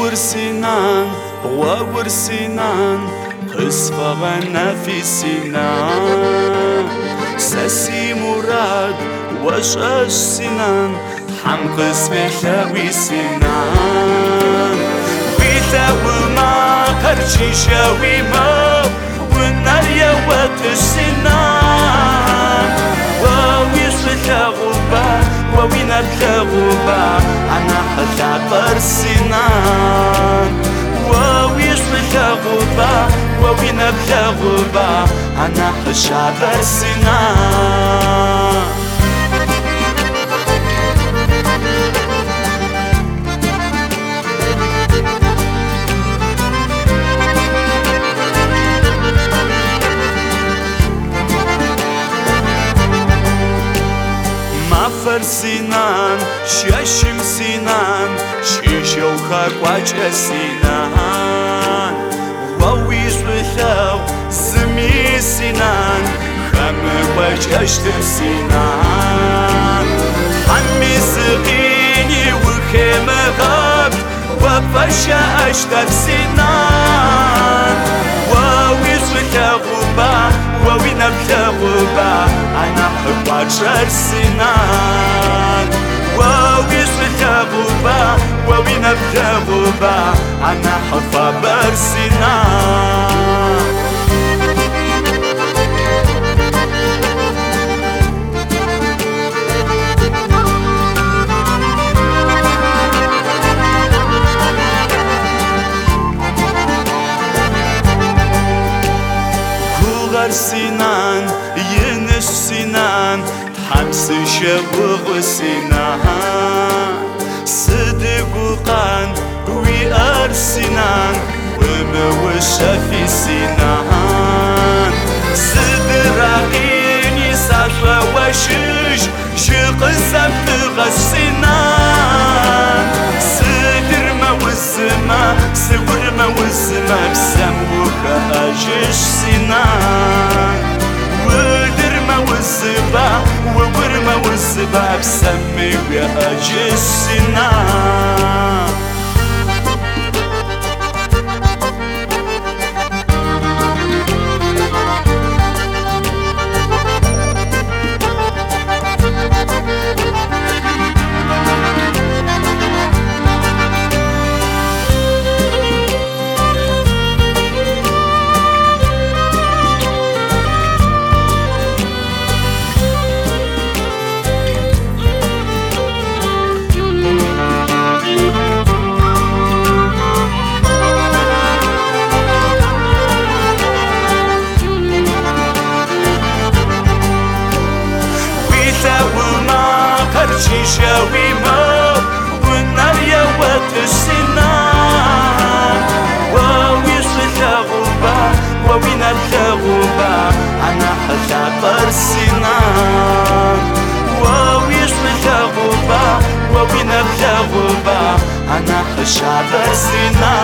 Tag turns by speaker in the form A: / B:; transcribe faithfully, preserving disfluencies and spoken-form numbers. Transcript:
A: ورسنان وورسنان قصفغنا في سنان ساسي مراد وشاش سنان حمقص في شاوي سنان بيتا وما قرشي شاوي ما والنار يوات السنان وويش الغوبة ووين الغوبة أنا حجابر سنان وويش الغوبة ووين الغوبة أنا حجابر سنان سنان شاشم سنان شيشو خاقواج سنان وويش بخاو زمي سنان خمر وجهشتر سنان حمي سقيني وخيم غاب وفشا اشتر سنان وويش بخاوبا ووين بخاوبا أنا حقواج سنان وويش بخاوبا ووين بخاوبا أنا حفا برسنان سنان ينش سنان حمس شبغ سنان صدق وقان ويار سنان وموشى في سنان صدر عقيني سافة وشش شقسم تغش سنان صدر موزما صور موزما بسموك أجش سنان ودر موزبا وور موزبا بسمي وأجش سنان شاوي ما والنار يوات السنان وويش الغوبة ووين الغوبة أنا حجابر سنان وويش الغوبة ووين الغوبة أنا حجابر سنان